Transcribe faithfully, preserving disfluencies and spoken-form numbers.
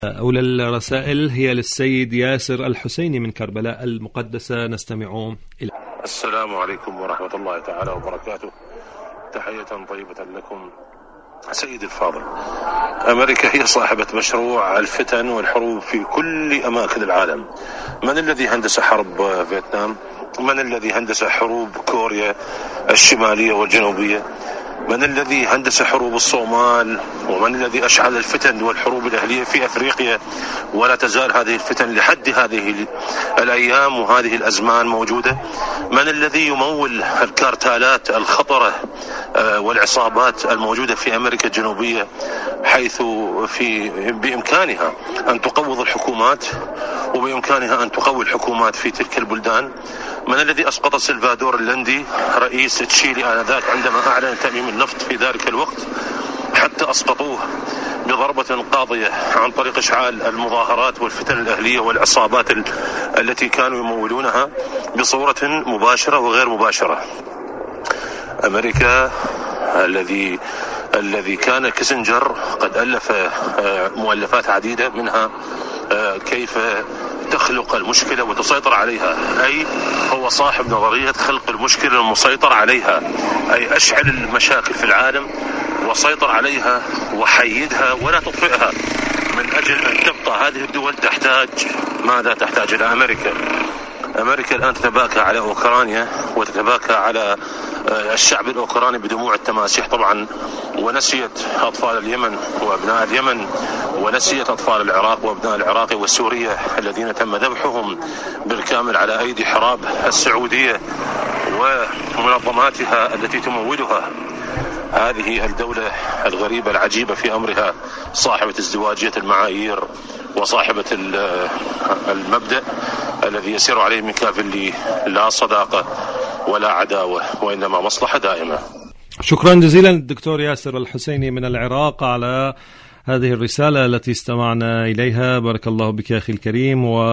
أولى الرسائل هي للسيد ياسر الحسيني من كربلاء المقدسة، نستمع إلى. السلام عليكم ورحمة الله تعالى وبركاته. تحية طيبة لكم سيد الفاضل. أمريكا هي صاحبة مشروع الفتن والحروب في كل أماكن العالم. من الذي هندس حرب فيتنام؟ من الذي هندس حروب كوريا الشمالية والجنوبية؟ من الذي هندس حروب الصومال؟ ومن الذي أشعل الفتن والحروب الأهلية في أفريقيا؟ ولا تزال هذه الفتن لحد هذه الأيام وهذه الأزمان موجودة. من الذي يمول الكارتالات الخطرة والعصابات الموجودة في أمريكا الجنوبية، حيث في بإمكانها أن تقوض الحكومات وبإمكانها أن تقوي الحكومات في تلك البلدان؟ من الذي أسقط سلفادور اللندي رئيس تشيلي آنذاك عندما أعلن تأميم النفط في ذلك الوقت، حتى أسقطوه بضربة قاضية عن طريق إشعال المظاهرات والفتن الأهلية والعصابات التي كانوا يمولونها بصورة مباشرة وغير مباشرة. أمريكا الذي الذي كان كيسنجر قد ألف مؤلفات عديدة، منها كيف تخلق المشكلة وتسيطر عليها، أي هو صاحب نظرية خلق المشكلة المسيطر عليها، أي أشعل المشاكل في العالم وسيطر عليها وحيدها ولا تطفئها، من أجل أن تبقى هذه الدول تحتاج ماذا؟ تحتاج إلى أمريكا. أمريكا الآن تتباكى على أوكرانيا وتتباكى على الشعب الأوكراني بدموع التماسيح طبعا، ونسيت أطفال اليمن وأبناء اليمن، ونسيت أطفال العراق وأبناء العراق والسورية الذين تم ذبحهم بالكامل على أيدي حراب السعودية ومنظماتها التي تمولها. هذه الدولة الغريبة العجيبة في أمرها، صاحبة ازدواجية المعايير وصاحبة المبدأ الذي يسير عليه ميكافيلي، لا صداقة ولا عداوة وإنما مصلحة دائمة. شكرا جزيلا الدكتور ياسر الحسيني من العراق على هذه الرسالة التي استمعنا إليها. بارك الله بك أخي الكريم. و